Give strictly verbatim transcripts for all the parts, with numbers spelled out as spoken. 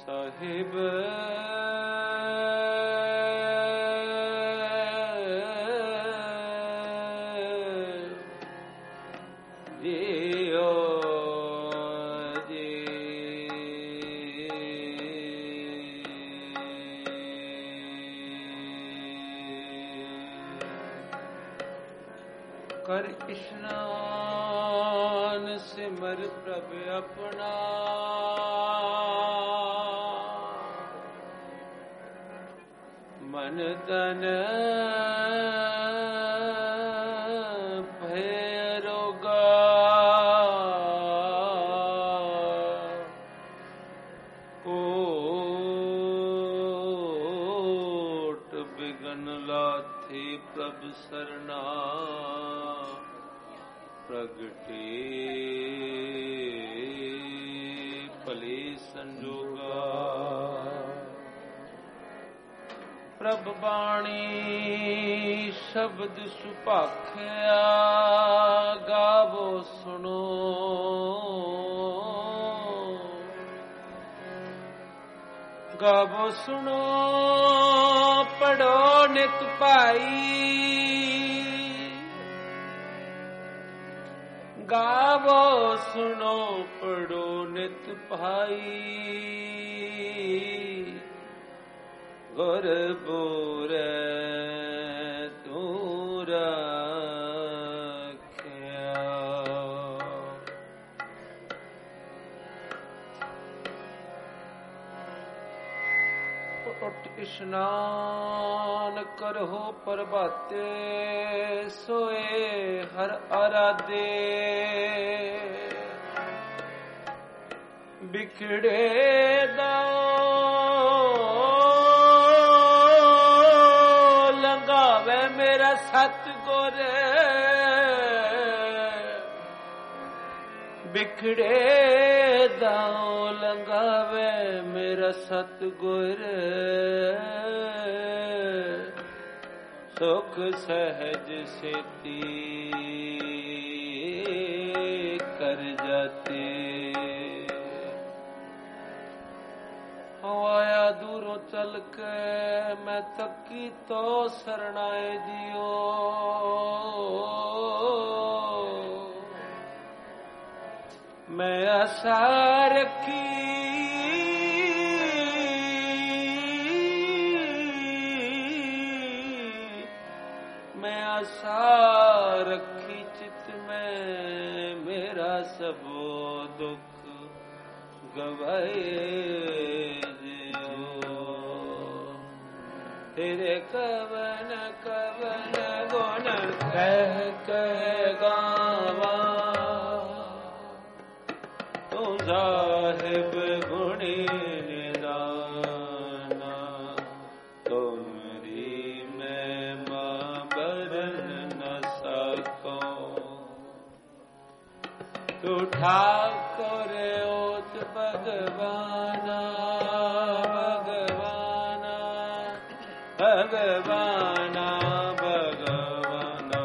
साहिब जियो जी कर स्नान सिमर प्रभु अपना मन तन भैरोगा कोट बिगन लाथी प्रभु सरना प्रगटे भले संजोगा प्रभ बाणी शब्द सुपाख्या गावो सुनो गावो सुनो पढ़ो नित पाई गावो सुनो पढ़ो नित भाई गुर बोरे तू रख्या उठ स्नान करहो प्रभाते सोए हर आराधे बिखड़े दाओ लगावे मेरा सतगुर बिखड़े दाओ लगावे मेरा सतगुर सुख सहज सेती कर जाते आया दूरों चल के मैं तकी तो शरणाए दियो मैं आशा रखी मैं आशा रखी चित में मेरा सबो दुख गवाए तेरे कवन कवन गुण कह कह गावा तू साहिब गुणी निदाना तुमरी मैं बरन न सको तू ठाकुर ओत भगवाना भगवाना भगवाना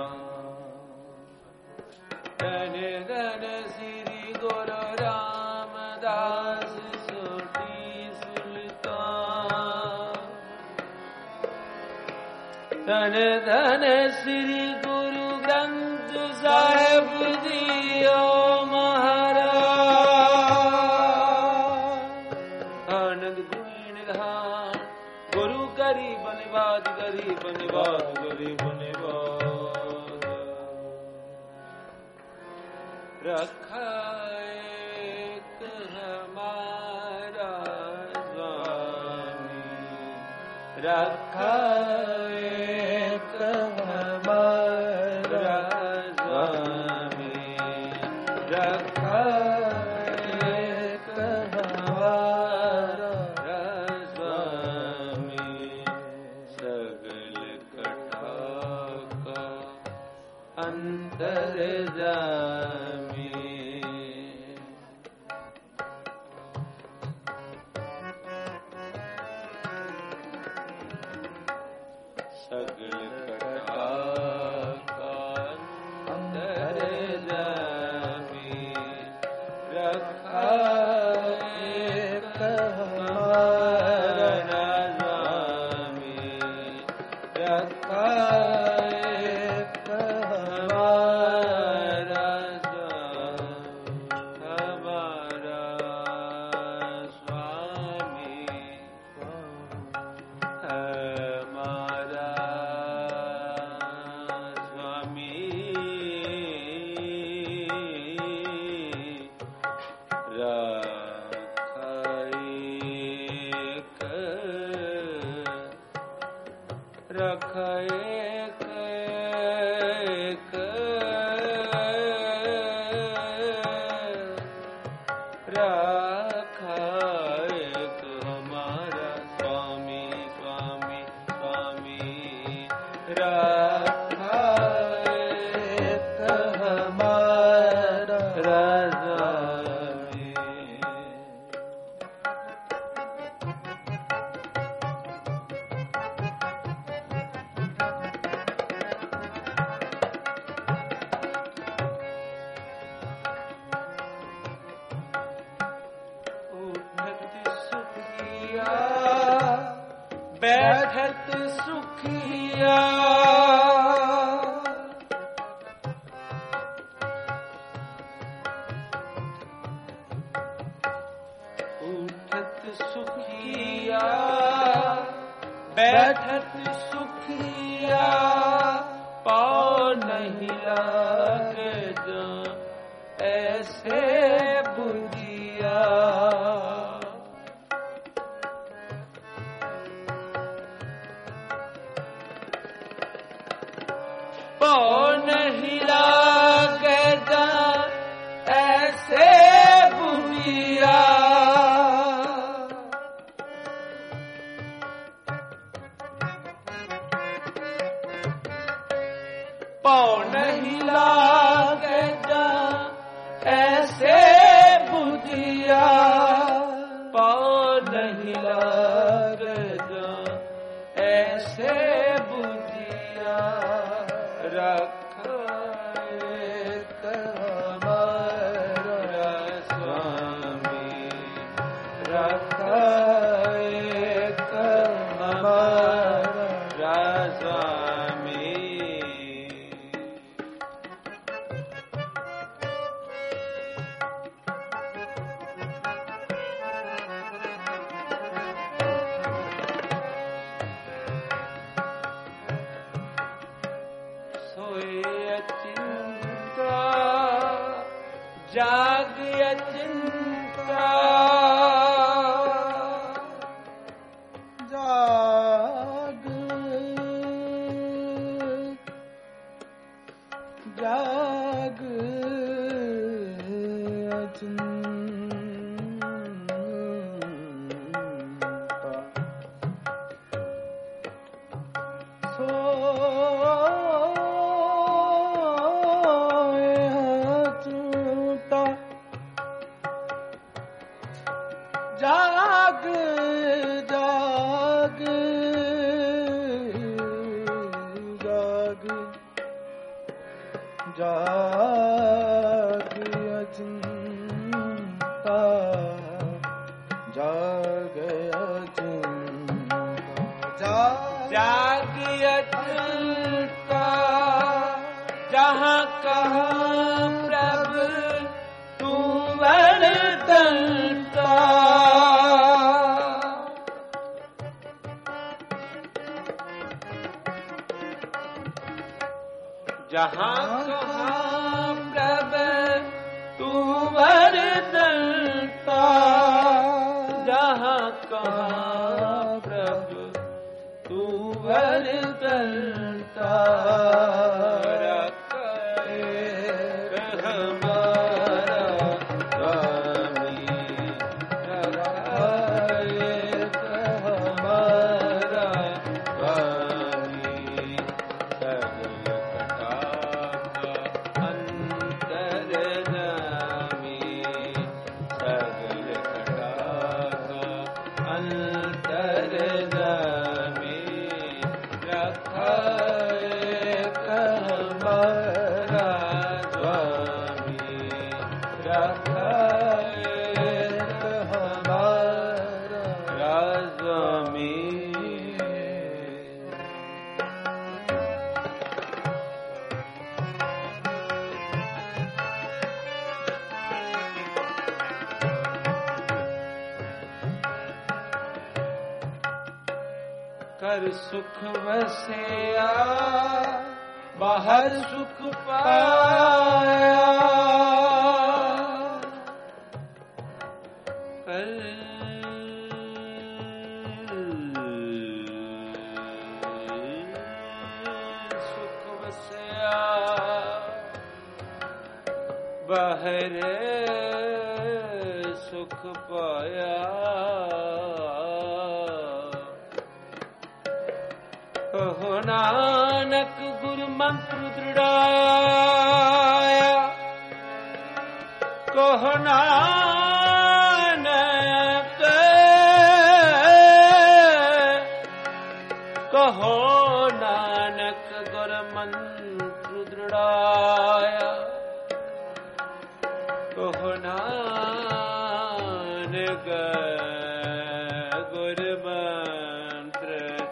धन धन श्री गुरु रामदास सोटी सुल्तान धन धन श्री गुरु ग्रंथ साहिब जियो महाराज आनंद गुणी निधान गुरु गरीब निवाद गरीब निवाद गरीब निवाद रखा एक हमारा स्वामी रखा एक हमारा स्वामी रखा एक हमारा अंतर जामी सगल कटा का अंतर जामी रख एक एक रख एक हमारा स्वामी स्वामी स्वामी रख एक हमारा राजा बैठत सुखिया उठत सुखिया बैठत सुखिया पाँव नहीं लागे जो ऐसे बुझिया पाँव नहीं लागे जा ऐसे बुझिया पाँव नहीं लागे जा ऐसे बुझिया पाँव नहीं लागे जा ऐसे बुझिया रख एक हमारा स्वामी रख एक हमारा स्वामी चिंता जाग चिंता जाग जाग चिंता सो जाग जाग जाग जाग अचिंता जाग अचिंता जाग अचिंता जहाँ कहाँ प्रभु तू वर्तनता जहाँ कहाँ प्रभु तू वर्तनता जहाँ कहाँ प्रभु तू वर्तनता कर सुख वसया बाहर सुख पाया कर बाहरे सुख पाया कहो नानक गुरु मंत्र दृढ़ाया कहो नानक कहो नानक गुरु मंत्र दृढ़ाया कहो नानक गुरु मंत्र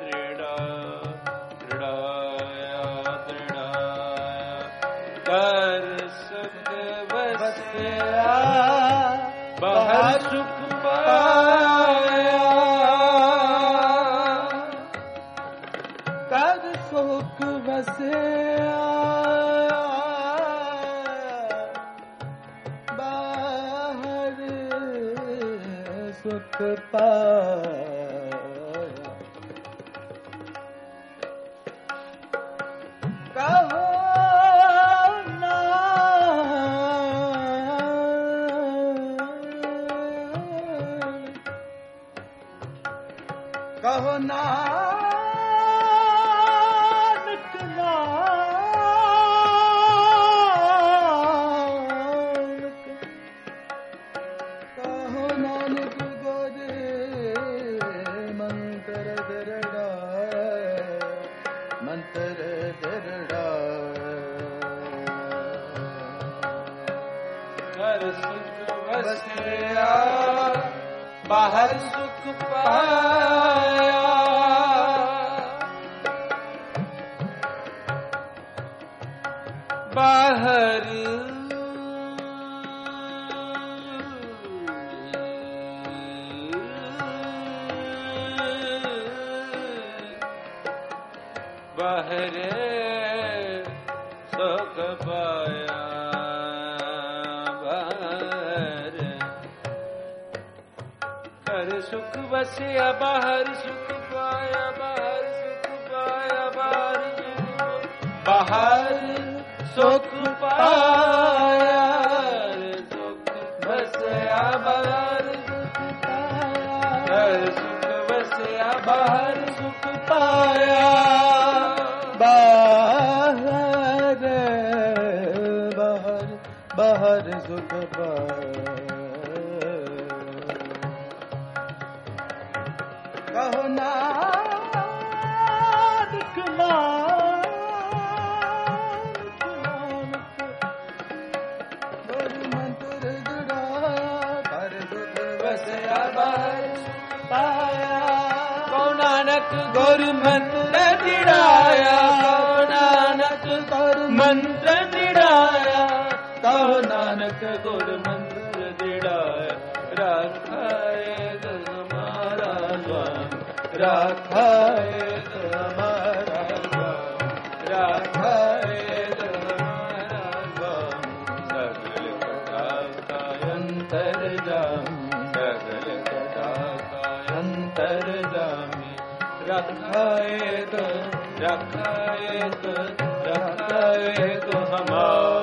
दृढ़ाया दृढ़ाया कर सुख बसया बाहर सुख पाया कर सुख बसया बाहर सुख पाया कहो कहो नानक नानक कहो नानक गोरे मंत्र दृढ़ाया मंत्र दृढ़ाया कर सुख बसया बाहर सुख पाया बाहर बाहर सुख पाया बाहर कर सुख बसया बाहर सुख पाया बाहर सुख पाया बाहर बाहर सुख पाया सुख बसया बाहर सुख पाया कर सुख बसया बाहर सुख पाया बाहर बाहर बाहर सुख पाया कहो नानक नानक गुरु मंत्र दृढ़ाया कर सुख बसया बाहर पाया कहो नानक गुरु मंत्र दृढ़ाया कहो नानक गुरु मंत्र दृढ़ाया कहो नानक गुरु मंत्र दृढ़ाया राखाए हमारा राखाए हमारा राखाए हमारा सगल कथा का अंतर जामी सगल कथा का अंतर जामी राखाए तो राखाए तो राखाए तो हमारा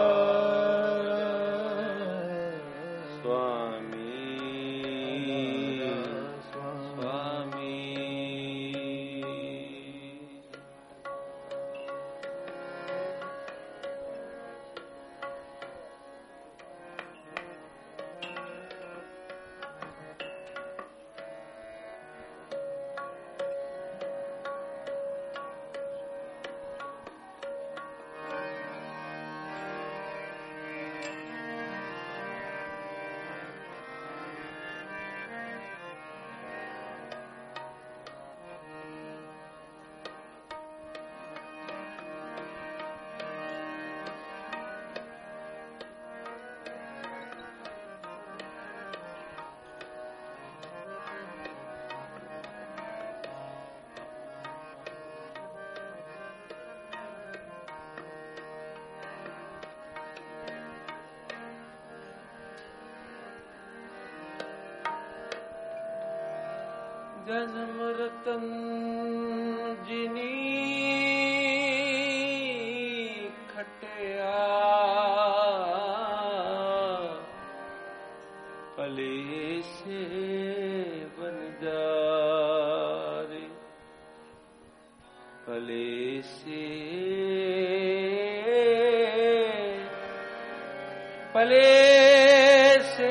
जन्म रतन जिनी खटिया ਭਲੇ ਸੇ ਵਣਜਾਰੇ ਭਲੇ ਸੇ ਭਲੇ ਸੇ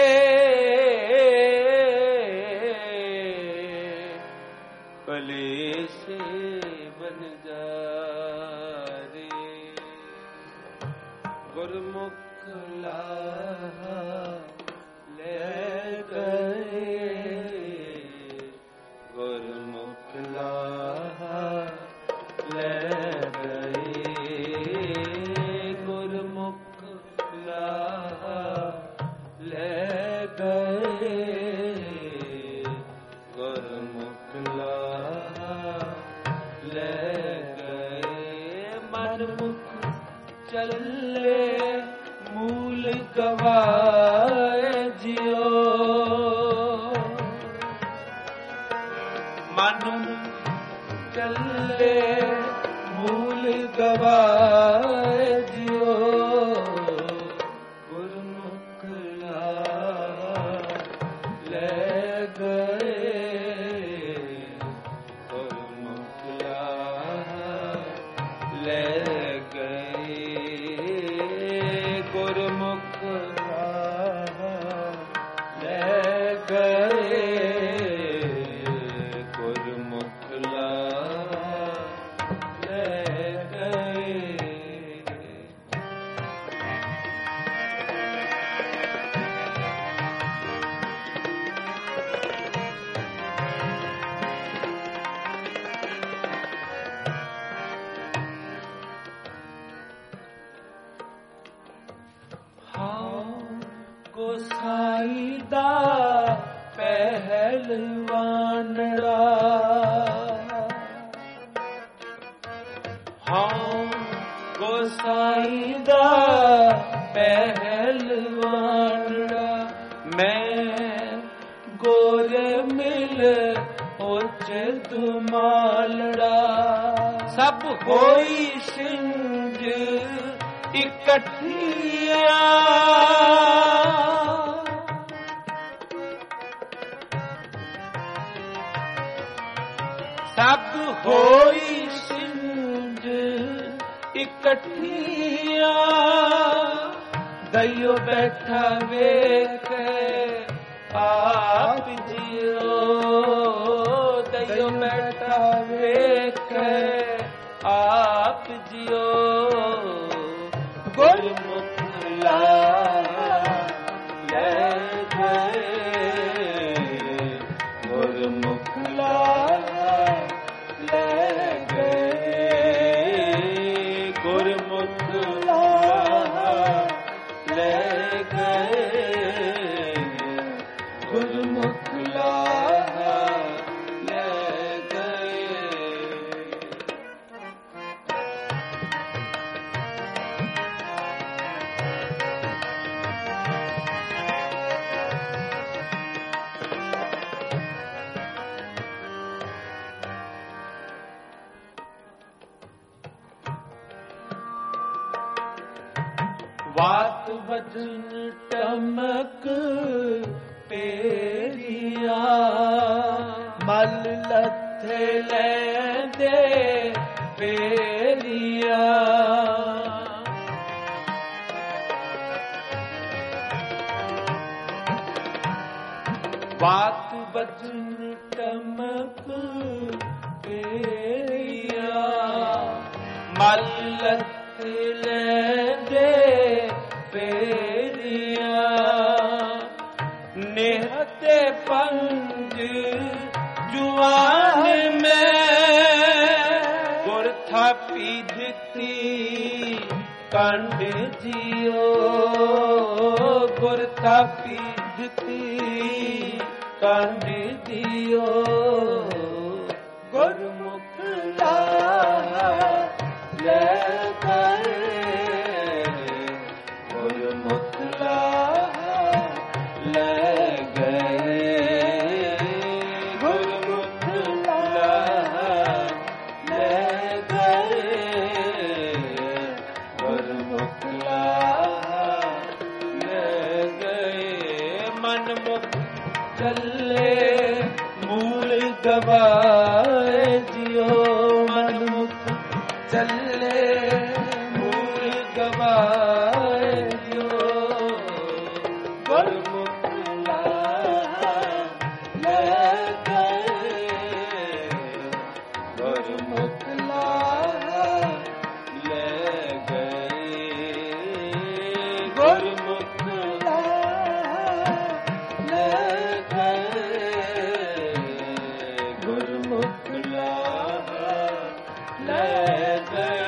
ਭਲੇ ਸੇ ਵਣਜਾਰੇ ਗੁਰਮੁਖ ਲਾਹਾ ਲੈ ਗਏ ਗੁਰਮੁਖ ਲਾਹਾ ਲੈ ਗਏ ਗੁਰਮੁਖ ਲਾਹਾ ਲੈ ਗਏ ਗੁਰਮੁਖ ਲਾਹਾ ਲੈ ਗਏ ਮਨ ਮੁਖ ਚੱਲੇ ਮੂਲ ਗਵਾਏ ਜਿਉ ਮਨ ਚੱਲੇ ਮੂਲ ਗਵਾਏ ਜਿਉ ਗੁਰਮੁਖ ਲਾਹਾ ਲੈ ਗਏ ਗੁਰਮੁਖ ਲਾਹਾ ਲੈ ਗਏ ਗੁਰਮੁਖ ਲਾਹਾ ਲੈ ਗਏ ਗੁਰਮੁਖ ਲਾਹਾ ਲੈ ਗਏ ਗੋਸਾਈ ਦਾ ਪਹਿਲਵਾਨੜਾ ਹਾਂ ਗੋਸਾਈ ਦਾ ਪਹਿਲਵਾਨੜਾ ਮੈਂ ਗੋਰੇ ਮਿਲ ਉੱਚ ਦੁਮਾਲੜਾ ਸਭ ਹੋਈ ਸਿੰਜ ਇਕੱਠੀਆਂ ਸਭ ਹੋਈ ਸਿੰਜ ਇਕੱਠੀਆਂ ਦਈਓ ਬੈਠਾ ਵੇਖ ਆਪ ਜਿਉ ਦਈਓ ਬੈਠਾ ਵੇਖ ਆਪ ਜਿਉ ਗੁਰਮੁਖ ਲਾਹਾ ਲੈ ਗਏ ਗੁਰਮੁਖ ਲਾਹਾ ਲੈ ਗਏ ਗੁਰਮੁਖ ਲਾਹਾ ਲੈ ਗਏ ਗੁਰਮੁਖ ਲਾਹਾ ਲੈ ਗਏ ਵਾਤ ਵਜਨ ਟਮਕ ਪੇਰੀਆਂ ਮਲ ਲੱਥੇ ਲੈਂਦੇ ਪੇਰੀਆਂ ਵਾਤ ਵਜਨ ਟਮਕ ਪੇਰੀਆਂ ਮਲ ਲੱਥੇ ਲੈਂਦੇ ਪੇਰੀਆਂ ਨਿਹਤੇ ਪੰਜ ਜੁਆਨ ਮੈਂ ਗੁਰ ਥਾਪੀ ਦਿੱਤੀ ਕੰਡ ਜਿਉ ਗੁਰ ਥਾਪੀ ਦਿੱਤੀ ਕੰਡ ਦਿਓ ਗੁਰਮੁਖ ਲਾਹਾ ਲੈ ਗਏ ਗੁਰਮੁਖ ਲਾਹਾ ਲੈ ਗਏ ਗੁਰਮੁਖ ਲਾਹਾ ਲੈ ਗਏ ਗੁਰਮੁਖ ਲਾਹਾ ਲੈ ਗਏ मन मुख चले मूल गवाए जियो मन मुख चले मूल गवाए जियो गुरमुख लाहा ले गए गुरमुख लाहा ले गए गुरमुख लाहा ले गए गुरमुख लाहा ले गए।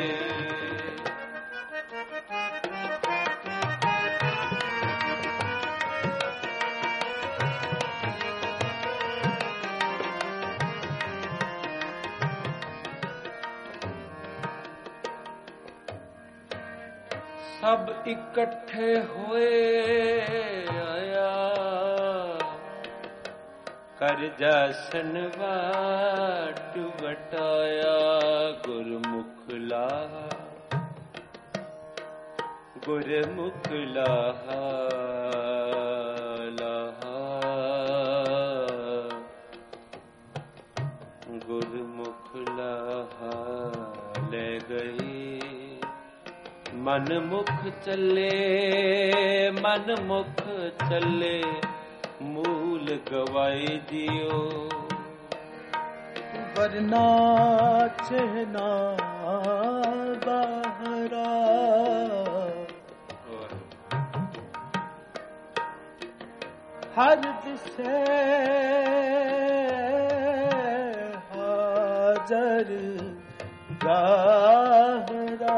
सब इकट्ठे हुए आया कर जासन वाट बटाया गुरमुख लाहा गुरमुख लाहा लाहा गुरमुख लाहा ले गई मन मुख चले मन मुख चले मूल गवाई दियो वरना चहना बाहरा हर दिसे हाजर गाहरा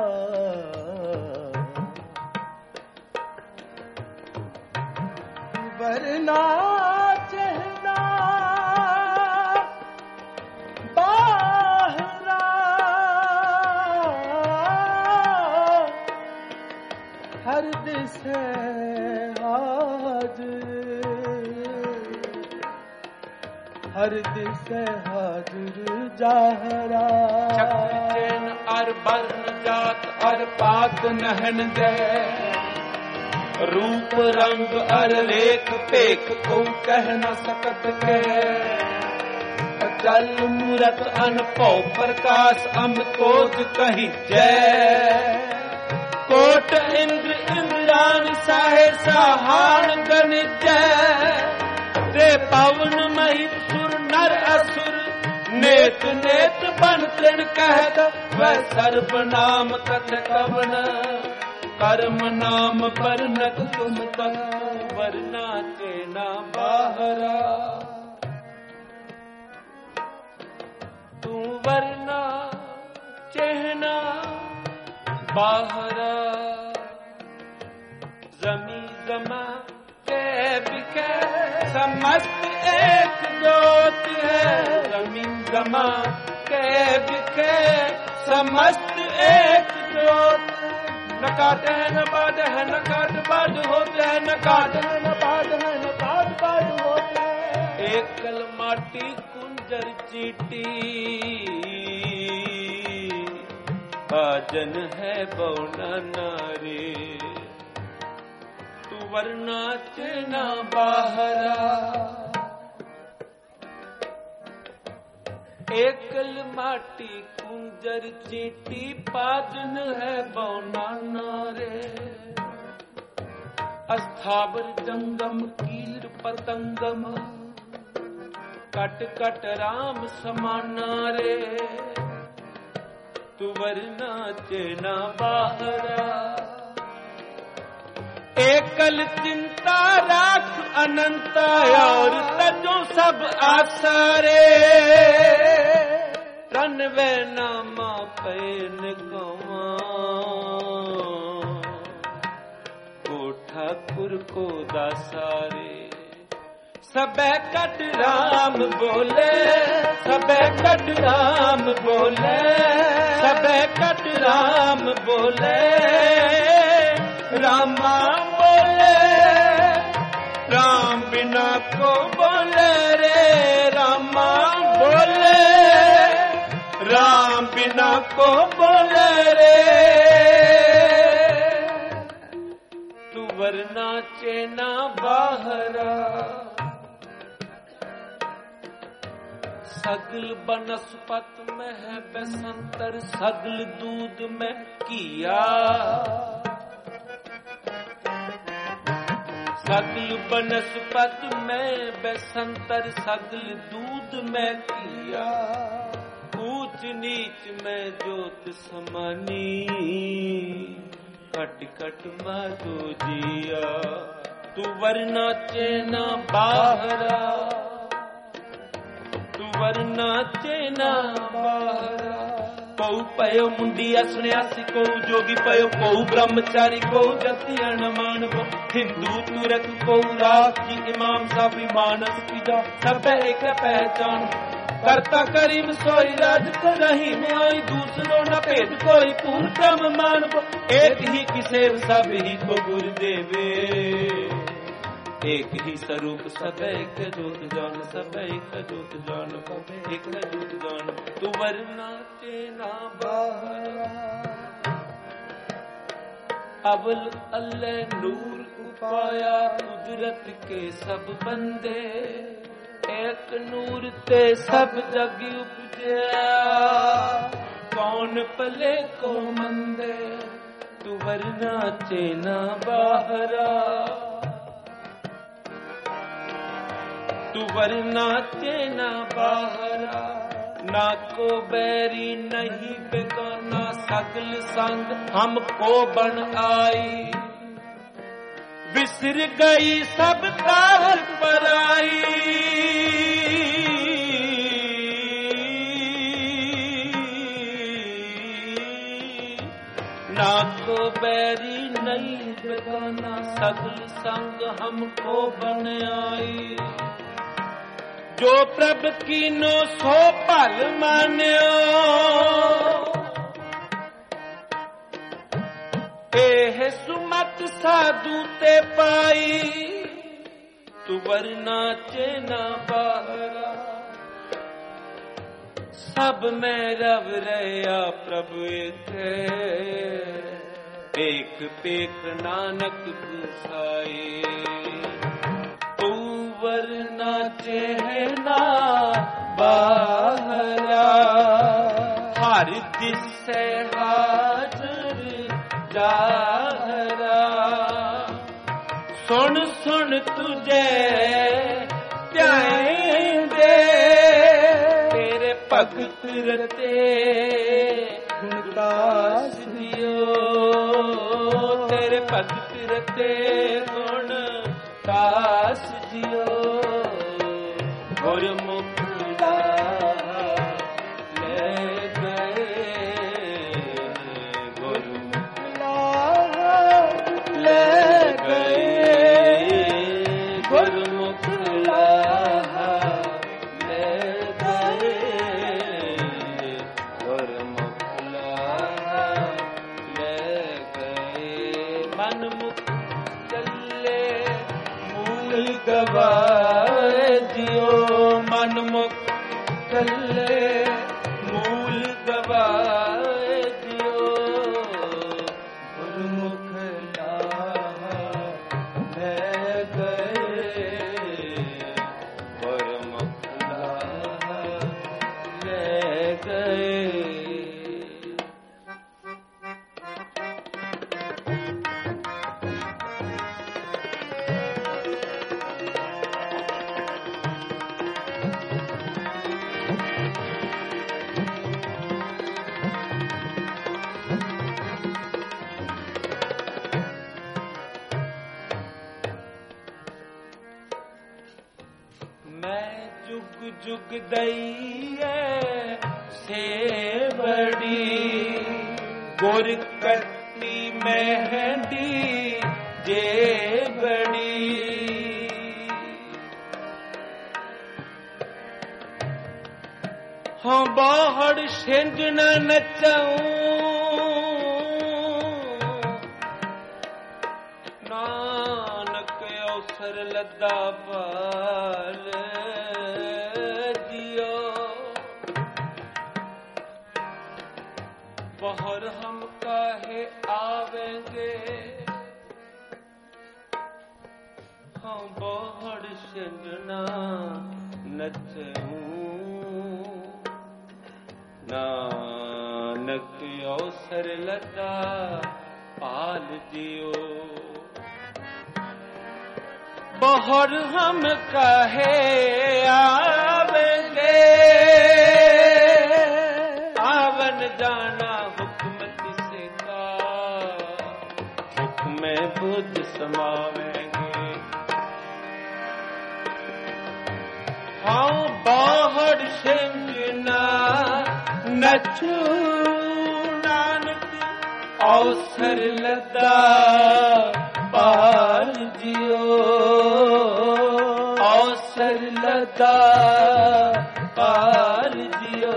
वरना चहना बाहरा हर दिसे हाजिर हर दिसे हाजिर जाहरा चैन और वर्ण जात और पात नहन दे रूप रंग अर रेख पेख को कह न सकत के जल मूरत अनपौ प्रकाश अम तोज कही जय कोट इंद्र इंद्रान साहे सहान गण जय रे पवन मही सुर नर असुर नेत नेत बन तृण कहत वह सर्वनाम कथ कवन कर्म नाम पर नक तुम तक वरना चेना बाहरा तू वरना चेहना बाहरा जमी जमा के बिके समस्त एक जोत है जमीन जमा के बिके समस्त एक जोत न काट है न बाढ़ है न काट बाढ़ होते है न काट है न बाढ़ है न काट बाढ़ होते है एकल माटी कुंजर चीटी बाजन है बौना नारे तू वरना चेना बाहरा एकल माटी कुंजर चीटी पाजन है बौना नारे अस्थावर जंगम कीर पतंगम कट कट राम समाना रे तू वरना चेना बाहरा एकल चिंता राख अनंता और तजो सब आसारे तन वे नामा पैन कवा को ठाकुर को दासारे सबे कट राम बोले सबे कट राम बोले सबे कट राम बोले रामा बोले राम बिना को बोले रे रामा बोले राम बिना को बोले रे तू वरना चेना बाहरा। सगल बनस्पत में है बसंतर, सगल दूध में किया। सगल बनस्पत में बसंतर, सगल दूध में किया। ऊंच नीच में जोत समानी, कट कट माधो जिया। तू वरना चेना बाहरा, तू वरना चेना बाहरा। कोऊ पयो मुंडी असन्यासी, कोऊ जोगी पयो, कोऊ ब्रह्मचारी, कोऊ जति अनमान। हिंदू तुरक कोऊ राज जी, इमाम साफी मानस पिता, सब एक पहचान। करता करीम सोई राजत नहीं में आई, दूसरों न भेद कोई पूर्ण क्रम मान। एक ही किसे सब ही को गुरु देवे, एक ही स्वरूप सब एक जोत जान। सब एक जोत जान, एक जोत जान। तू वरना चेना बाहरा। अवल अल्लाह नूर उपाया, कुदरत के सब बंदे। एक नूर ते सब जग उपजया, कौन पले को मंदे। तू वरना चेना बाहरा, तू वरना चेना बाहरा। ना को बैरी नहीं बेगाना, सगल संग हमको बन आई। बिसर गई सब तार पर आई। ना को बैरी नहीं बेगाना, सगल संग हमको बन आई। जो प्रभ कीनो सो भल मान्यो, एह सुमत साधु ते पाई। तू वरना चेना बाहरा, सब में रव रया प्रभु एक। एक पेख नानक गुसाए। तू वरना चेना बाहरा, हर दिसे हाजर जाहरा। सुन सुन तुझे ध्याएंगे, तेरे भगत रते गुणदास दियो। तेरे भगत रते गुण दास जियो। गुरमुख ले गए, गुरमुख ले गए। गुरमुख ले गए, गुरमुख ले गए। मनमुख चले मूल गवाए जियो। मनमुख चले मूल गवाए जियो। गुरमुख ले गए, गुरमुख ले गए। जुग दईए से बड़ी, गुर कट्टी मेहंदी जे बड़ी। हाँ बाहर सिंज न नचाऊं, नानक अवसर लद्दा पाल बाहर हम काहे आवेंगे, हाँ बोहड़ सिंधना नचूं नानक अवसर लता पाल जियो बोहर हम कहे आवेंगे आवन जाना हुक्म किसे का हुक्म बुद्ध समावेंगे हाँ बाहर सिंजना नचू नानक अवसर लदा पाल जियो अवसर लदा पाल जियो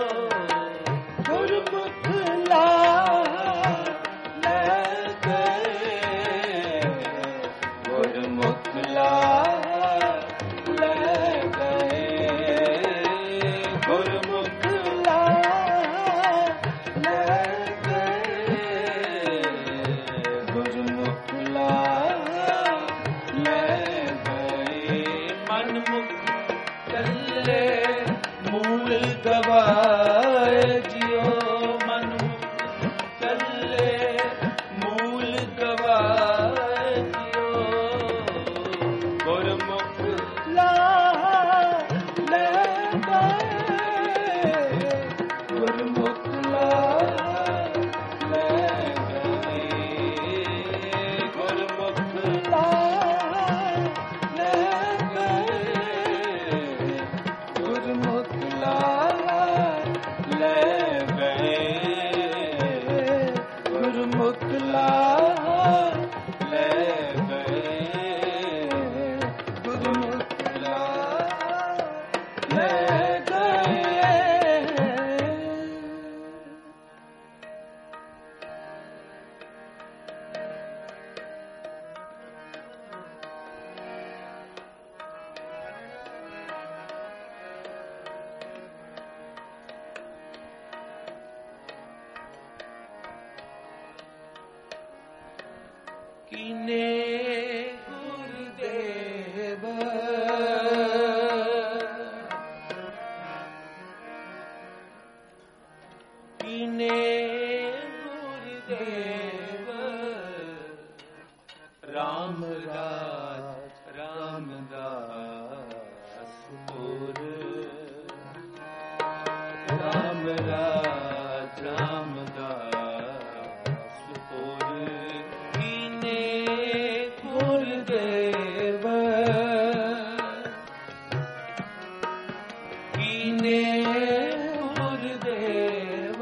गुरमुख लाल ले गए गुरमुख लाल ले गए गुरमुख लाल ले गए गुरमुख लाल ले गए मनमुख चले मूल गवाए जियो मनमुख चले मूल गवाए जियो गुरमुख लाल ले गए गुरमुख लाल ले गए गुरमुख लाल ले गए गुरमुख लाल ले गए गुरमुख लाल ले गए गुरमुख लाल ले गए कीने गुरुदेव कीने गुरुदेव राम राज रामदास पुर राम राज रामदास पुर कीने गुरुदेव कीने गुरुदेव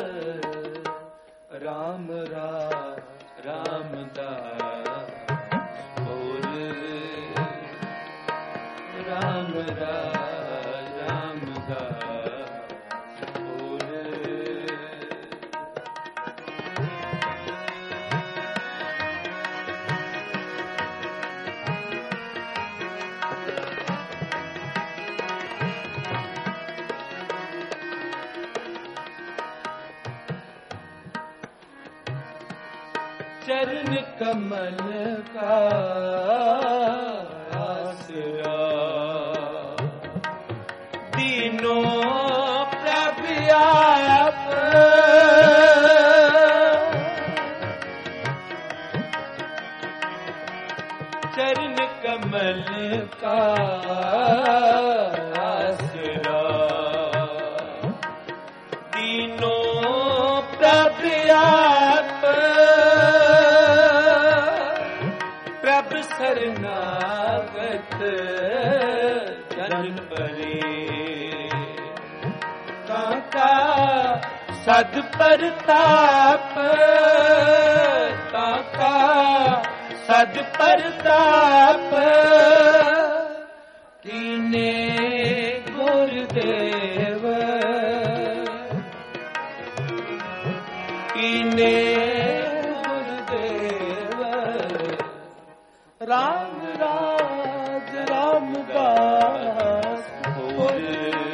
राम राज रामदास पुर राम राज रामदास पुर चरण कमल का आसरा दीनों प्रभु आप चरण कमल का आसरा दीनों प्रभु आप प्रभु शरणागत जन परे काका सद परताप काका सद परताप कीने गुरुदेव कीने गुरुदेव राम राज रामदास पुर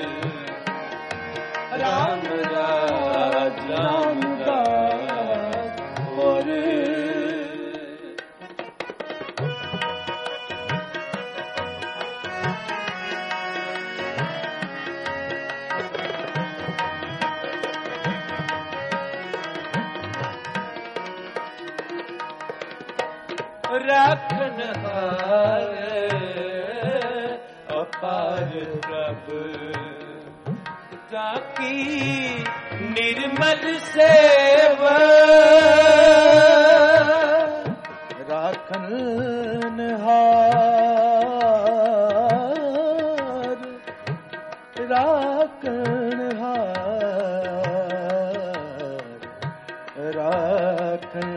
राम राज रामदास पुर राखन हार अपार प्रभु ताकी निर्मल सेवा राखन हार राखन हार राखन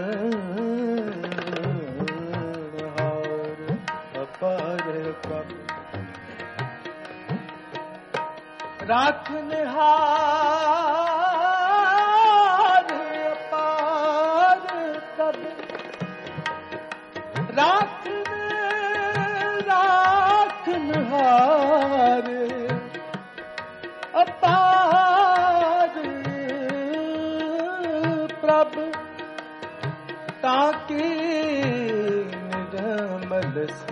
हार अपार प्रभु राखन हार अपार प्रभु राखन राखन हार अपार प्रभु ताकि निर्मल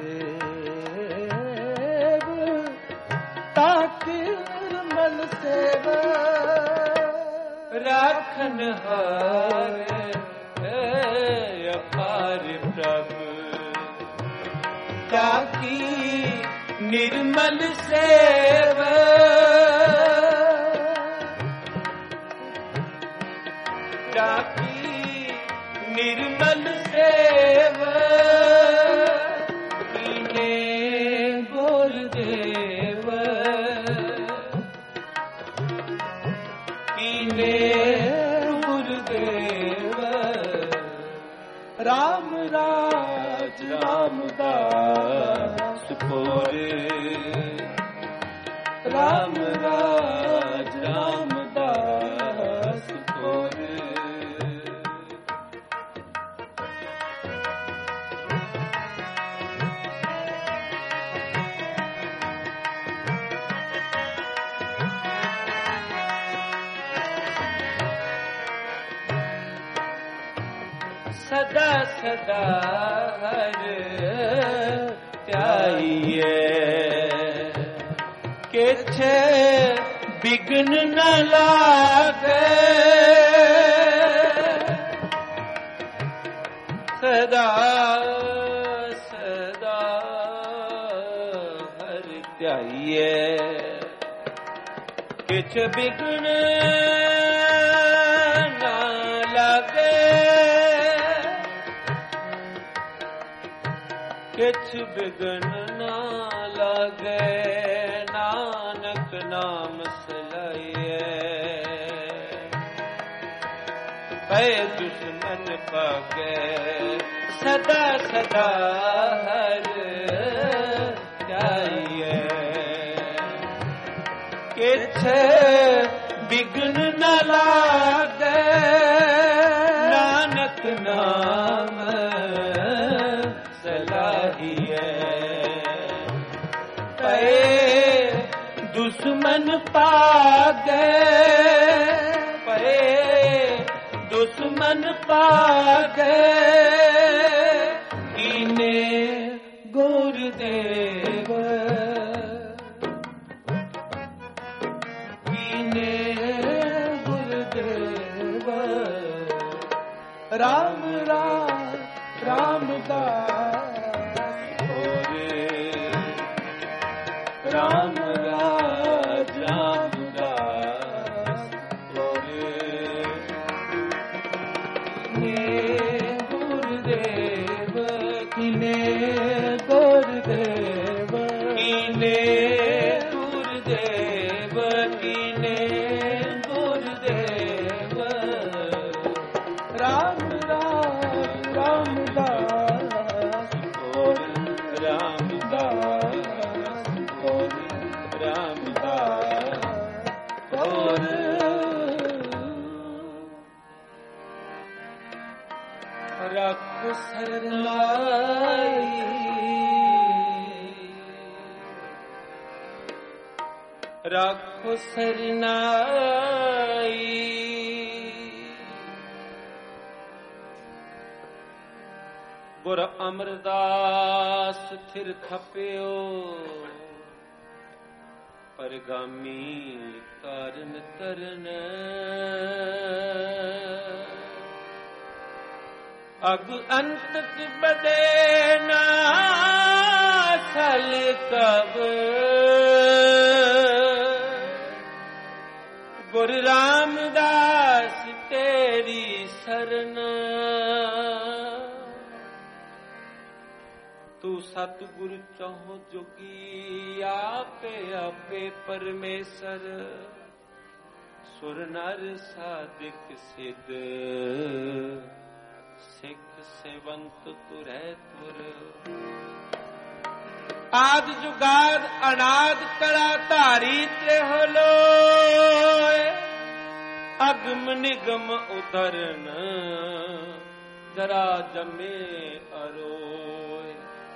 सेव ताकि निर्मल सेव राखन हार अपार प्रभु ताकि निर्मल सेव ताकि निर्मल सेव कीने गुरुदेव कीने गुरुदेव राम राज रामदास पुरे राम राज रामदास पुरे सदा सदा हर त्याइए किछ बिघ्न न लागे सदा सदा हर त्याइए किछ बिघ्न न लागे किछ बिघ्न ना लागे नानक नाम सलाइए भय दुश्मन पागे सदा सदा हर जाइए किछ बिघ्न न लागे नानक नाम दुश्मन पागे पे दुश्मन पागे कीने गुरुदेव कीने गुरुदेव राम राम रामदास राम राज रामदास ने गुरुदेव कीने गुरुदेव कीने गुरुदेव कीने गुरुदेव राम राम रामदास रामदास रामदास रख सरनाई रख सरनाई गुर अमरदास थिर थपियो परगामी कारण तरन अग अंत बदे ना सल कब गुरु रामदास तेरी शरण तू सतगुरु चहो जोगी आपे आपे परमेश्वर सुर नर साधिक सिद्ध सिख सेवंत तुरै तुर आद जुगाद अनाद कला धारी ते होलो अगम निगम उतरन जरा जमे अरोय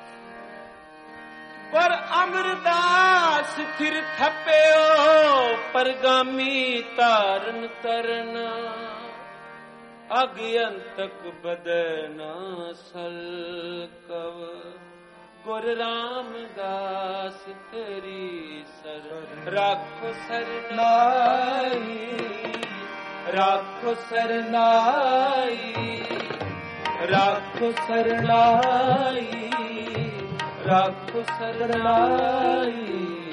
पर अमरदास फिर थप्यो परगामी तारन तरन अज्ञंतक बदना सल कव गुरु रामदास तेरी शरण राखो सरनाई राखो सरनाई राखो सरनाई राखो सरनाई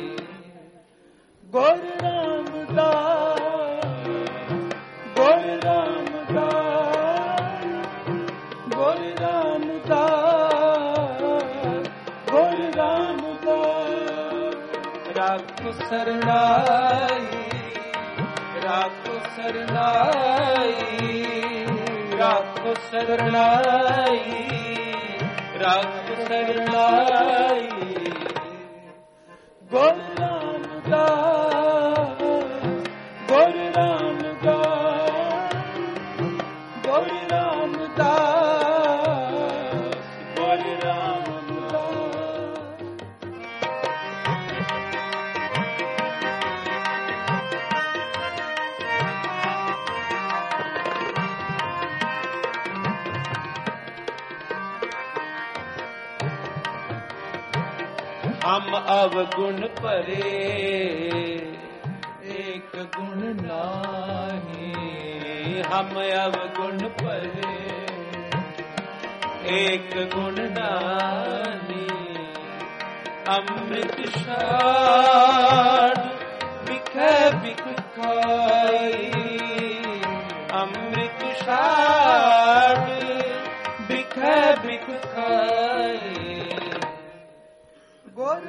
गुरु रामदास गुरु रामदास गुरु रामदास गुरु रामदास राखो सरनाई राखो सरनाई राखो सरनाई राखो सरनाई गुरु रामदास गुरु रामदास गुरु रामदास गुरु रामदास हम अवगुण परे एक गुण नाही हम अवगुण परे एक गुण नाही अमृत शाद बिखे बिख खाई अमृत शाद बिखे बिख खाई गुरु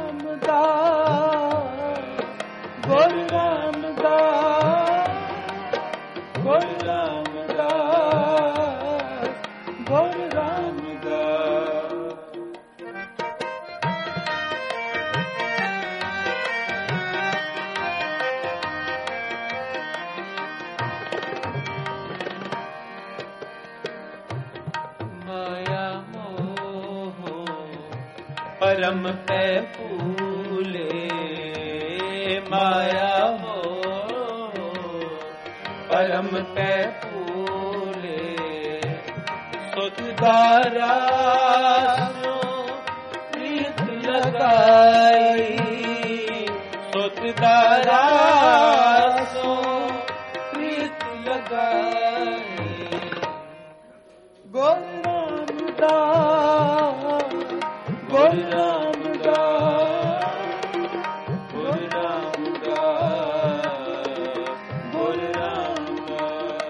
रामदास गुरु रामदास गुरु रामदास गुरु रामदास माया मोह परम पे फूले माया हो परम पे फूले सुधारा प्रीत लगाई सुधारा प्रीत लगाई गुरु रामदास गुरु रामदास गुरु रामदास गुरु रामदास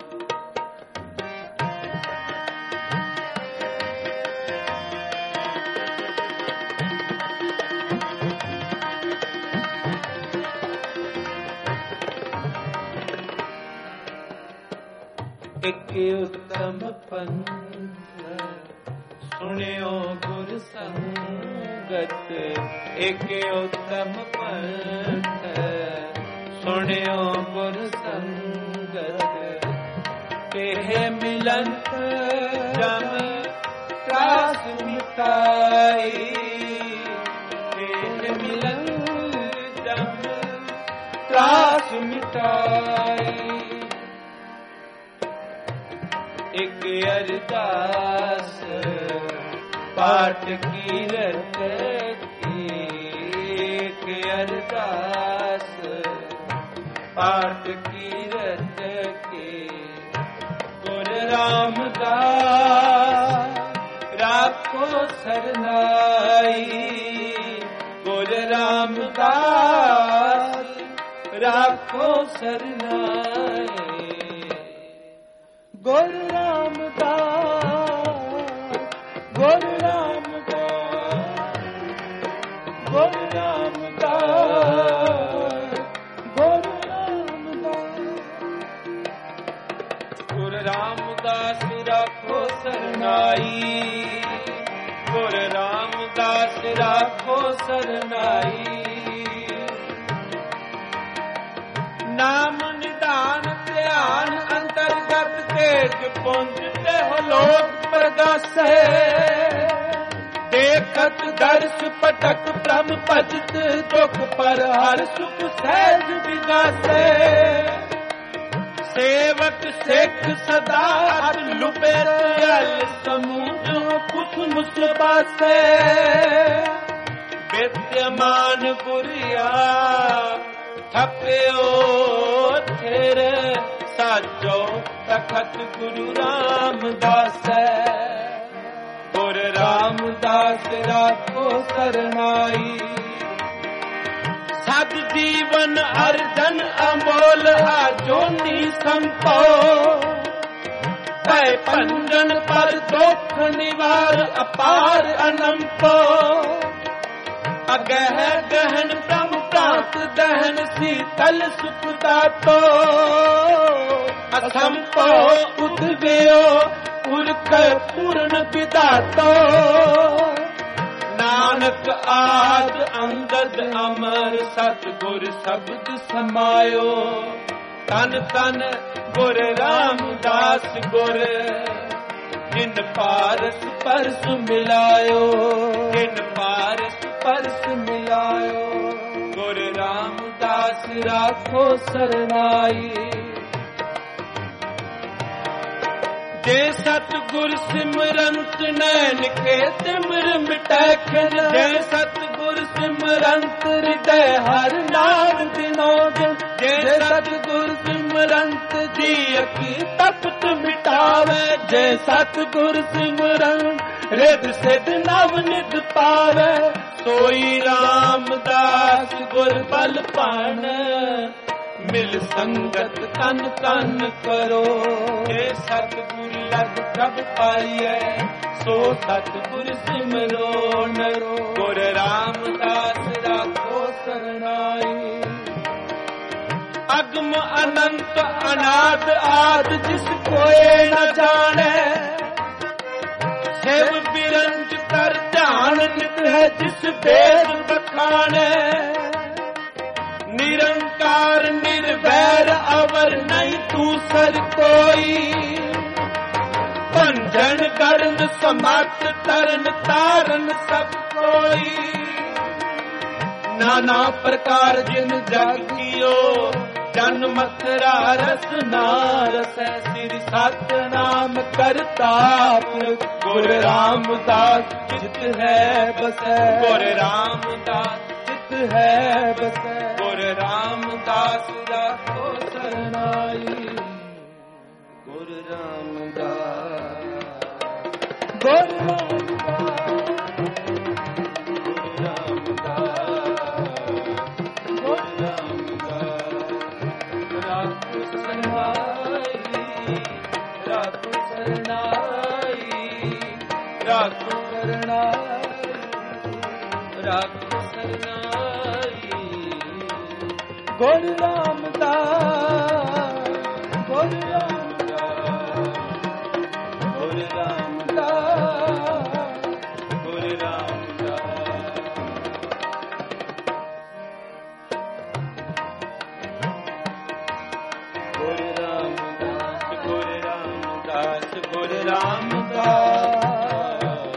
एक उत्तम पंथ सुनियो गुरु संगत एक उत्तम पंथ सुनियो गुरु संगत केह मिलंत जम त्रास मिटाई केह मिलंत जम त्रास मिटाई एक अरदास पाठ कीरत की एक अरदास पाठ कीरत के गुरु रामदास सरनाई। गुर रामदास राखो सरनाई। गुर रामदास गुर रामदास गुर रामदास गुर रामदास। गुर रामदास राखो सरनाई। गुर रामदास राखो सरनाई। नाम निदान ध्यान अंतर्गत तेज पुंज ते हो लोक प्रगासे। देखत दर्श पटक प्रभ भजत दुख पर हर सुख सहज विगासे। सेवक सिख सदा लुबे जल समूह कुछ मुसबासे। विद्यमान गुरिया थप्यो थिर साजो तखत गुरु रामदास। गुर रामदास राखो सरनाई। सद जीवन अर्जन अमोल आजोनी संतो। भय पंजन पर दुख निवार अपार अनंतो। अगह गहन ब्रह्म प्रांत दहन शीतल सुख दातो। असंपो उद्गयो पुरख पूर्ण विदातो। नानक आद अंगद अमर सतगुर शब्द समायो। तन तन गुर रामदास गुर जिन पारस परस मिलायो। जिन पारस परस मिलायो। गुर रामदास राखो सरनाई। जे सतगुर सिमरंत नैन के तिमिर मिटैखन। जे सतगुर सिमरंत हृदय हर नाम दिनो दिन। जे सतगुर सिमरंत जी की तपत मिटावे। जे सतगुर सिमरंत रिद सिद्ध नव निध पावे। सोई रामदास गुर बल पान। मिल संगत तन तन करो। जे सतगुर लग प्रभ पाइए सो सतगुर सिमरो नरो। गुर रामदास राखो सरनाई। अगम अनंत अनाद आद जिस कोई न जाने। शिव बिरंज कर ध्यान नित है जिस वेद बखाने। निरंकार निर्वैर अवर नहीं दूसर कोई। भंजन करन समर्थ तरन तारन सब कोई। नाना प्रकार जिन जग कियो जन मथुरा रस नारस। श्री सतनाम करता गुर रामदास चित है बसै। गुर रामदास चित है बसै। गुर रामदास राखो सरनाई। गुर रामदास गुर रामदास गुर रामदास राखो सरनाई। राखो सरनाई। राखो सरनाई। राखो सरनाई। गुर रामदास गुर रामदास गुर रामदास गुर रामदास। गुर रामदास गुर रामदास गुर रामदास।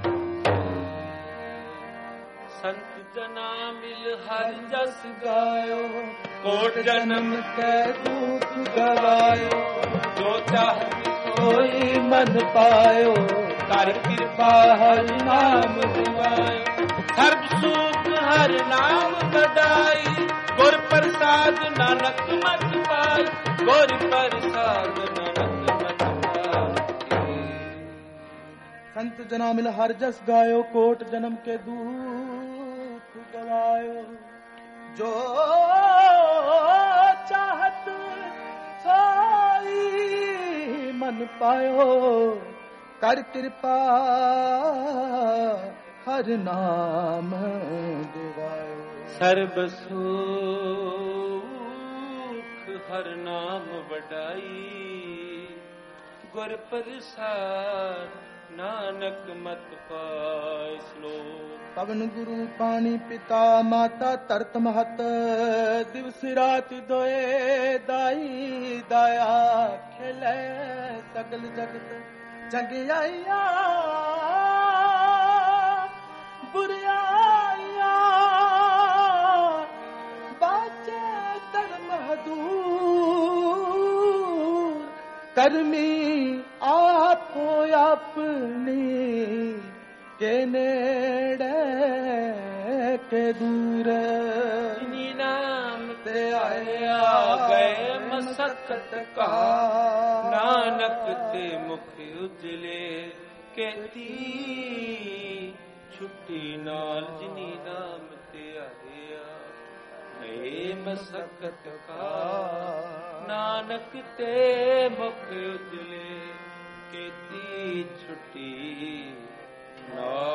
संत जना मिल हर जस गायो। कोट जन्म के दूत गवायो। जो चाहे सोई मन पायो। कर कृपा हर नाम दिवायो। सर्व सुख हर नाम बदाई। गुर प्रसाद नानक मत पाई। गुर प्रसाद नानक मत पाई। संत जना मिल हर जस गायो, कोट जन्म के दुख गवायो। जो चाहत सोई मन पायो, कर कृपा हर नाम दिवायो। सर्ब सुख हर नाम वडाई, गुर प्रसाद नानक मत पाय। श्लोक। पवन गुरु पानी पिता माता तरत महत, दिवस रात दोए दाई दाया। खेले सगल जगत जगिया, बुरियाया बाचे धर्म दूर। कर्मी आपो अपनी के नेड़े के दूर। जिनी नाम ते आया गए मसकत का, नानक ते मुख उजले कहती छुट्टी नाल। जिनी नाम ते आया गए मसकत का, नानक ते मुख उजले कहती छुट्टी नाल।